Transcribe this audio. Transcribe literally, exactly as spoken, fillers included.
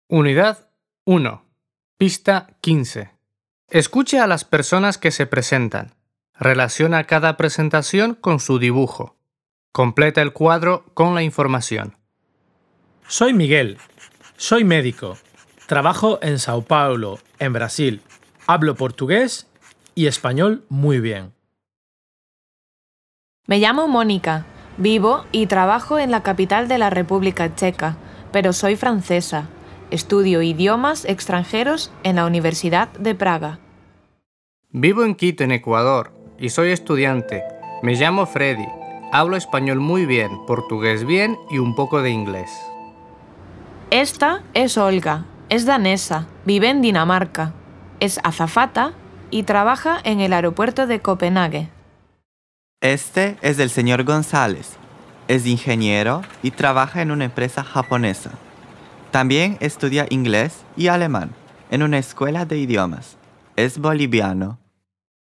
Unidad uno. Pista quince. Escuche a las personas que se presentan. Relaciona cada presentación con su dibujo. Completa el cuadro con la información. Soy Miguel. Soy médico. Trabajo en Sao Paulo, en Brasil. Hablo portugués y español muy bien. Me llamo Mónica. Vivo y trabajo en la capital de la República Checa, pero soy francesa. Estudio idiomas extranjeros en la Universidad de Praga. Vivo en Quito, en Ecuador, y soy estudiante. Me llamo Freddy. Hablo español muy bien, portugués bien y un poco de inglés. Esta es Olga. Es danesa. Vive en Dinamarca. Es azafata y trabaja en el aeropuerto de Copenhague. Este es el señor González. Es ingeniero y trabaja en una empresa japonesa. También estudia inglés y alemán en una escuela de idiomas. Es boliviano.